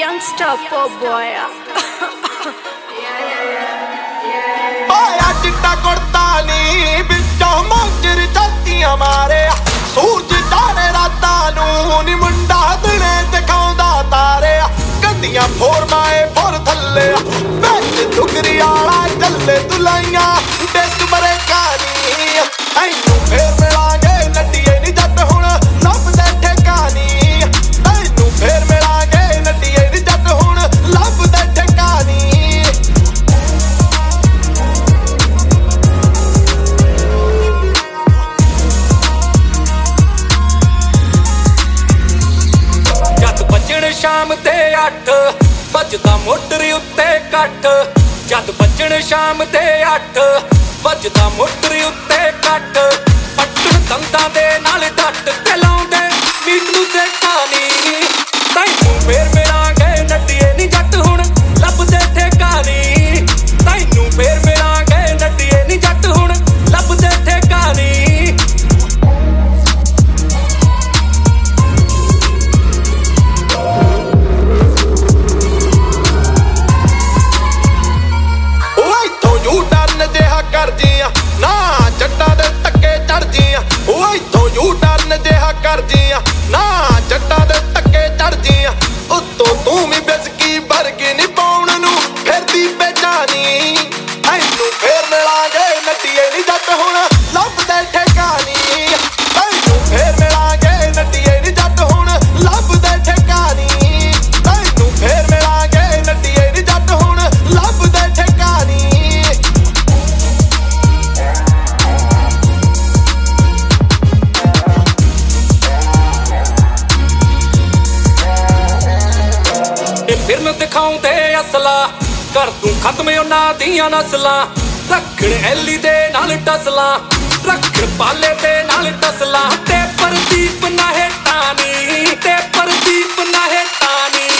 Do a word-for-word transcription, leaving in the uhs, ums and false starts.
youngster po boy. ओया चिट्टा कुर्ता नी बिचों मोजर जातियां मारे सूरज चाढ़े रातां नूं नी मुंडा दिने दिखाउंदा तारे कंदियां फोरमाए फोर थल्ले बिच डुगरी आला चले दुलाइयां डिस्क बरे कहानी ऐनू फेर मिलांगे नड्डीए नी जट हुण लभदे ठिकानी ऐनू फेर मिलांगे नड्डीए नी जट हुण लभदे ठिकानी शाम ते अठ बजदा मोटरी उत्ते कट जद बजण शाम ते अठ बजदा मोटरी उत्ते कट पट्टण दंदां दे नाल डट ते लाउंदे मीट नूं सेकानी तैनूं फेर मिलांगे नड्डीए नी जट हुण लभदे ठिकानी तैनूं फेर मिलांगे नड्डीए नी जट हुण लभदे ठिकानी ना जट्टां दे धक्के चढ़दियां ओ इत्थों यू टर्न जिहा करदियां ना जट्टां दे धक्के चढ़दियां उत्तों तूं भी बिस्की वर्गी नी पाउण नूं फिरदी बेजानी ऐनू फेर मिलांगे नड्डीए नी जट हुण लभदे ठिकानी ऐनू फेर मिलांगे नड्डीए नी जट हुण लभदे ठिकानी ऐनू फेर मिलांगे नड्डीए नी जट हुण लभदे ठिकानी फिर दिखाउंदे असला कर तू खत्म उन्हां दियां नस्लां रखण ऐली दे नाल टसलां रखण पाले दे नाल टसलां ते प्रदीप ना हेटानी ते प्रदीप ना हेटानी